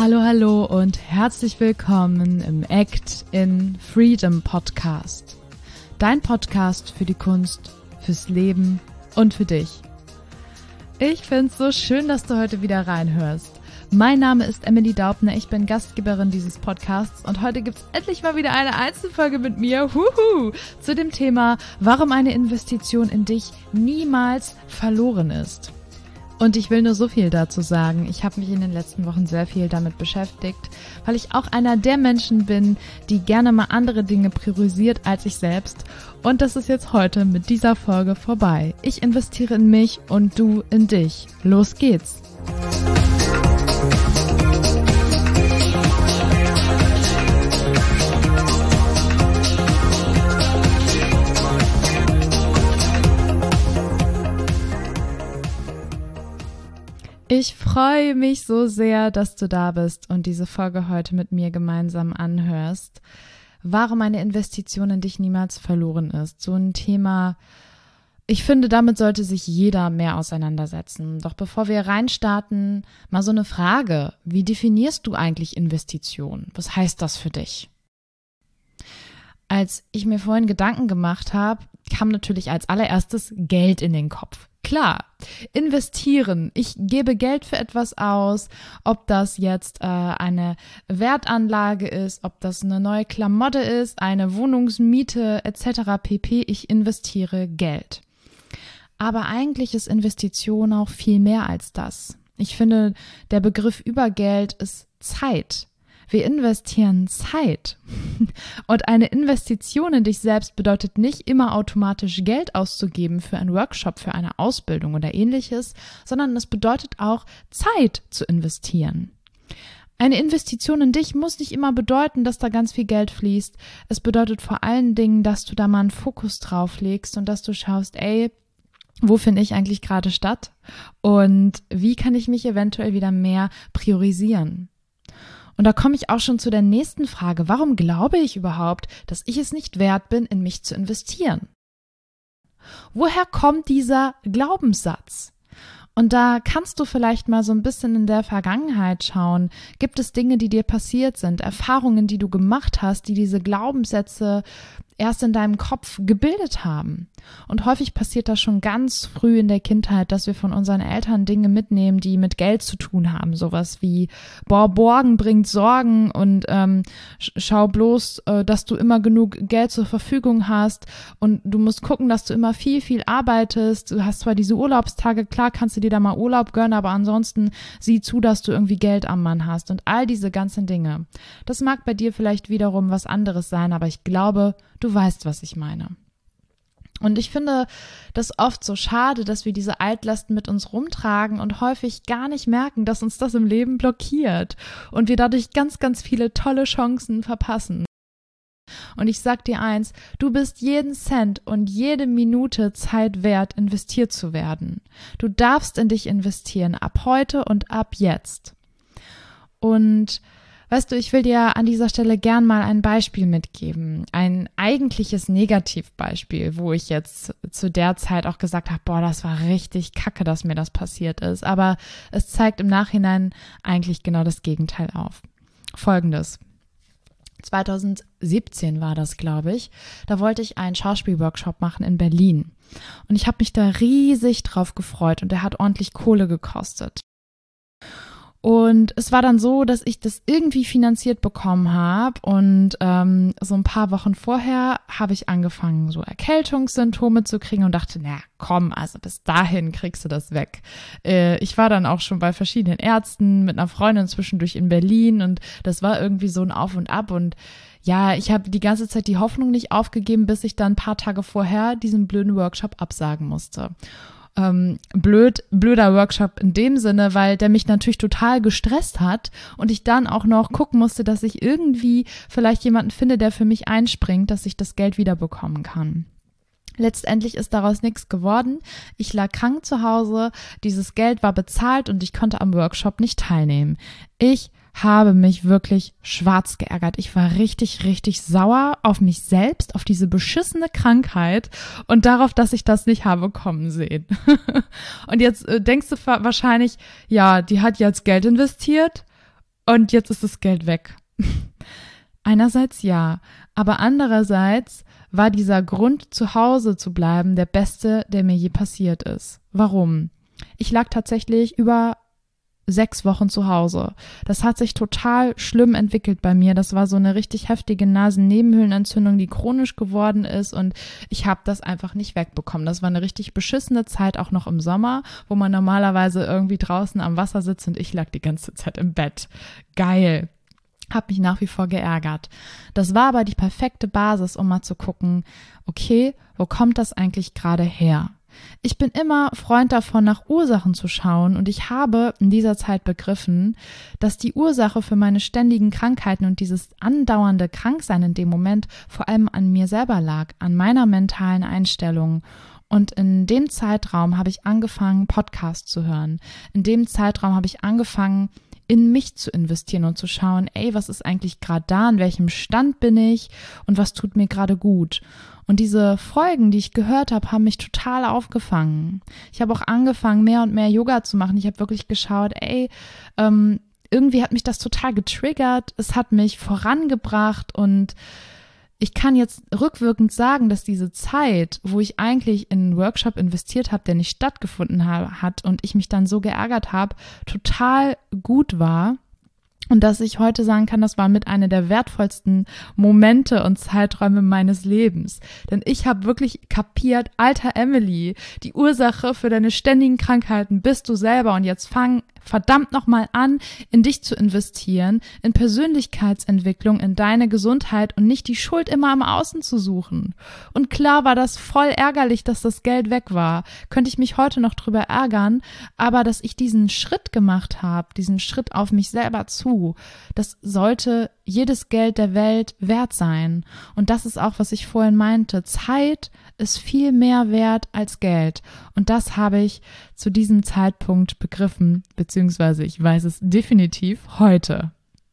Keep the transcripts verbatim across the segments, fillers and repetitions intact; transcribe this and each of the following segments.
Hallo, hallo und herzlich willkommen im Act in Freedom Podcast. Dein Podcast für die Kunst, fürs Leben und für dich. Ich find's so schön, dass du heute wieder reinhörst. Mein Name ist Emily Daubner, ich bin Gastgeberin dieses Podcasts und heute gibt's endlich mal wieder eine Einzelfolge mit mir, huhu, zu dem Thema, warum eine Investition in dich niemals verloren ist. Und ich will nur so viel dazu sagen. Ich habe mich in den letzten Wochen sehr viel damit beschäftigt, weil ich auch einer der Menschen bin, die gerne mal andere Dinge priorisiert als ich selbst. Und das ist jetzt heute mit dieser Folge vorbei. Ich investiere in mich und du in dich. Los geht's! Ich freue mich so sehr, dass du da bist und diese Folge heute mit mir gemeinsam anhörst. Warum eine Investition in dich niemals verloren ist. So ein Thema, ich finde, damit sollte sich jeder mehr auseinandersetzen. Doch bevor wir reinstarten, mal so eine Frage. Wie definierst du eigentlich Investition? Was heißt das für dich? Als ich mir vorhin Gedanken gemacht habe, kam natürlich als allererstes Geld in den Kopf. Klar, investieren. Ich gebe Geld für etwas aus, ob das jetzt äh, eine Wertanlage ist, ob das eine neue Klamotte ist, eine Wohnungsmiete et cetera pp. Ich investiere Geld. Aber eigentlich ist Investition auch viel mehr als das. Ich finde, der Begriff über Geld ist Zeit. Wir investieren Zeit. Und eine Investition in dich selbst bedeutet nicht immer automatisch Geld auszugeben für einen Workshop, für eine Ausbildung oder ähnliches, sondern es bedeutet auch Zeit zu investieren. Eine Investition in dich muss nicht immer bedeuten, dass da ganz viel Geld fließt. Es bedeutet vor allen Dingen, dass du da mal einen Fokus drauf legst und dass du schaust, ey, wo finde ich eigentlich gerade statt? Und wie kann ich mich eventuell wieder mehr priorisieren? Und da komme ich auch schon zu der nächsten Frage. Warum glaube ich überhaupt, dass ich es nicht wert bin, in mich zu investieren? Woher kommt dieser Glaubenssatz? Und da kannst du vielleicht mal so ein bisschen in der Vergangenheit schauen. Gibt es Dinge, die dir passiert sind, Erfahrungen, die du gemacht hast, die diese Glaubenssätze erst in deinem Kopf gebildet haben? Und häufig passiert das schon ganz früh in der Kindheit, dass wir von unseren Eltern Dinge mitnehmen, die mit Geld zu tun haben. Sowas wie, boah, Borgen bringt Sorgen und ähm, schau bloß, äh, dass du immer genug Geld zur Verfügung hast und du musst gucken, dass du immer viel, viel arbeitest. Du hast zwar diese Urlaubstage, klar kannst du dir da mal Urlaub gönnen, aber ansonsten sieh zu, dass du irgendwie Geld am Mann hast und all diese ganzen Dinge. Das mag bei dir vielleicht wiederum was anderes sein, aber ich glaube, du weißt, was ich meine. Und ich finde das oft so schade, dass wir diese Altlasten mit uns rumtragen und häufig gar nicht merken, dass uns das im Leben blockiert und wir dadurch ganz, ganz viele tolle Chancen verpassen. Und ich sag dir eins, du bist jeden Cent und jede Minute Zeit wert, investiert zu werden. Du darfst in dich investieren, ab heute und ab jetzt. Und weißt du, ich will dir an dieser Stelle gern mal ein Beispiel mitgeben, ein eigentliches Negativbeispiel, wo ich jetzt zu der Zeit auch gesagt habe, boah, das war richtig kacke, dass mir das passiert ist, aber es zeigt im Nachhinein eigentlich genau das Gegenteil auf. Folgendes: zwanzig siebzehn war das, glaube ich, da wollte ich einen Schauspielworkshop machen in Berlin und ich habe mich da riesig drauf gefreut und der hat ordentlich Kohle gekostet. Und es war dann so, dass ich das irgendwie finanziert bekommen habe und ähm, so ein paar Wochen vorher habe ich angefangen, so Erkältungssymptome zu kriegen und dachte, na komm, also bis dahin kriegst du das weg. Äh, ich war dann auch schon bei verschiedenen Ärzten mit einer Freundin zwischendurch in Berlin und das war irgendwie so ein Auf und Ab und ja, ich habe die ganze Zeit die Hoffnung nicht aufgegeben, bis ich dann ein paar Tage vorher diesen blöden Workshop absagen musste. Ähm, blöd, blöder Workshop in dem Sinne, weil der mich natürlich total gestresst hat und ich dann auch noch gucken musste, dass ich irgendwie vielleicht jemanden finde, der für mich einspringt, dass ich das Geld wiederbekommen kann. Letztendlich ist daraus nichts geworden. Ich lag krank zu Hause, dieses Geld war bezahlt und ich konnte am Workshop nicht teilnehmen. Ich habe mich wirklich schwarz geärgert. Ich war richtig, richtig sauer auf mich selbst, auf diese beschissene Krankheit und darauf, dass ich das nicht habe kommen sehen. Und jetzt äh, denkst du wahrscheinlich, ja, die hat jetzt Geld investiert und jetzt ist das Geld weg. Einerseits ja, aber andererseits war dieser Grund, zu Hause zu bleiben, der beste, der mir je passiert ist. Warum? Ich lag tatsächlich über sechs Wochen zu Hause. Das hat sich total schlimm entwickelt bei mir. Das war so eine richtig heftige Nasennebenhöhlenentzündung, die chronisch geworden ist und ich habe das einfach nicht wegbekommen. Das war eine richtig beschissene Zeit, auch noch im Sommer, wo man normalerweise irgendwie draußen am Wasser sitzt und ich lag die ganze Zeit im Bett. Geil. Hab mich nach wie vor geärgert. Das war aber die perfekte Basis, um mal zu gucken, okay, wo kommt das eigentlich gerade her? Ich bin immer Freund davon, nach Ursachen zu schauen und ich habe in dieser Zeit begriffen, dass die Ursache für meine ständigen Krankheiten und dieses andauernde Kranksein in dem Moment vor allem an mir selber lag, an meiner mentalen Einstellung. Und in dem Zeitraum habe ich angefangen, Podcasts zu hören. In dem Zeitraum habe ich angefangen, in mich zu investieren und zu schauen, ey, was ist eigentlich gerade da, in welchem Stand bin ich und was tut mir gerade gut. Und diese Folgen, die ich gehört habe, haben mich total aufgefangen. Ich habe auch angefangen, mehr und mehr Yoga zu machen. Ich habe wirklich geschaut, ey, ähm, irgendwie hat mich das total getriggert. Es hat mich vorangebracht und ich kann jetzt rückwirkend sagen, dass diese Zeit, wo ich eigentlich in einen Workshop investiert habe, der nicht stattgefunden hat und ich mich dann so geärgert habe, total gut war. Und dass ich heute sagen kann, das war mit einer der wertvollsten Momente und Zeiträume meines Lebens. Denn ich habe wirklich kapiert, alter Emily, die Ursache für deine ständigen Krankheiten bist du selber. Und jetzt fang verdammt nochmal an, in dich zu investieren, in Persönlichkeitsentwicklung, in deine Gesundheit und nicht die Schuld immer am Außen zu suchen. Und klar war das voll ärgerlich, dass das Geld weg war. Könnte ich mich heute noch drüber ärgern, aber dass ich diesen Schritt gemacht habe, diesen Schritt auf mich selber zu, das sollte jedes Geld der Welt wert sein. Und das ist auch, was ich vorhin meinte. Zeit ist viel mehr wert als Geld. Und das habe ich zu diesem Zeitpunkt begriffen, beziehungsweise ich weiß es definitiv heute.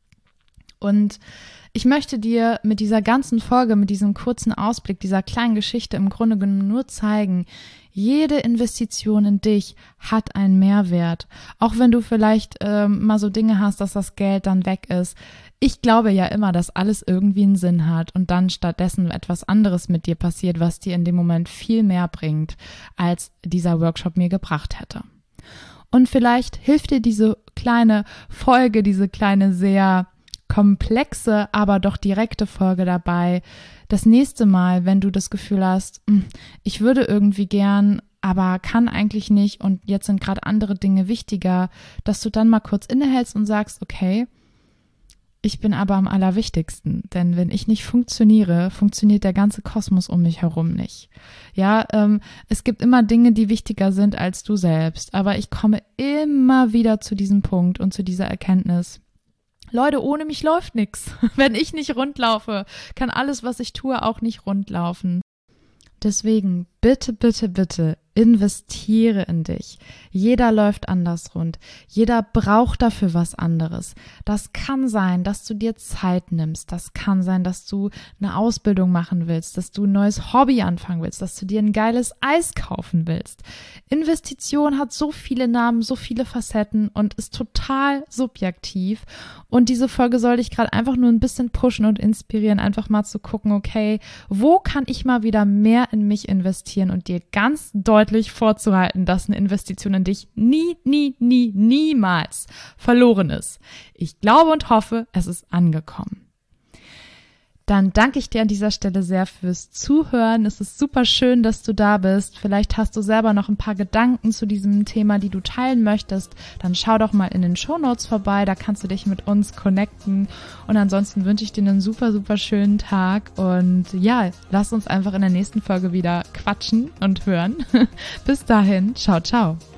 Und ich möchte dir mit dieser ganzen Folge, mit diesem kurzen Ausblick, dieser kleinen Geschichte im Grunde genommen nur zeigen, jede Investition in dich hat einen Mehrwert. Auch wenn du vielleicht ähm, mal so Dinge hast, dass das Geld dann weg ist. Ich glaube ja immer, dass alles irgendwie einen Sinn hat und dann stattdessen etwas anderes mit dir passiert, was dir in dem Moment viel mehr bringt, als dieser Workshop mir gebracht hätte. Und vielleicht hilft dir diese kleine Folge, diese kleine sehr komplexe, aber doch direkte Folge dabei, das nächste Mal, wenn du das Gefühl hast, ich würde irgendwie gern, aber kann eigentlich nicht und jetzt sind gerade andere Dinge wichtiger, dass du dann mal kurz innehältst und sagst, okay, ich bin aber am allerwichtigsten, denn wenn ich nicht funktioniere, funktioniert der ganze Kosmos um mich herum nicht. Ja, ähm, es gibt immer Dinge, die wichtiger sind als du selbst, aber ich komme immer wieder zu diesem Punkt und zu dieser Erkenntnis, Leute, ohne mich läuft nichts. Wenn ich nicht rund laufe, kann alles, was ich tue, auch nicht rund laufen. Deswegen bitte, bitte, bitte investiere in dich. Jeder läuft anders rund. Jeder braucht dafür was anderes. Das kann sein, dass du dir Zeit nimmst. Das kann sein, dass du eine Ausbildung machen willst, dass du ein neues Hobby anfangen willst, dass du dir ein geiles Eis kaufen willst. Investition hat so viele Namen, so viele Facetten und ist total subjektiv. Und diese Folge soll dich gerade einfach nur ein bisschen pushen und inspirieren, einfach mal zu gucken, okay, wo kann ich mal wieder mehr in mich investieren und dir ganz deutlich vorzuhalten, dass eine Investition in dich nie, nie, nie, niemals verloren ist. Ich glaube und hoffe, es ist angekommen. Dann danke ich dir an dieser Stelle sehr fürs Zuhören. Es ist super schön, dass du da bist. Vielleicht hast du selber noch ein paar Gedanken zu diesem Thema, die du teilen möchtest. Dann schau doch mal in den Shownotes vorbei. Da kannst du dich mit uns connecten. Und ansonsten wünsche ich dir einen super, super schönen Tag. Und ja, lass uns einfach in der nächsten Folge wieder quatschen und hören. Bis dahin, ciao, ciao.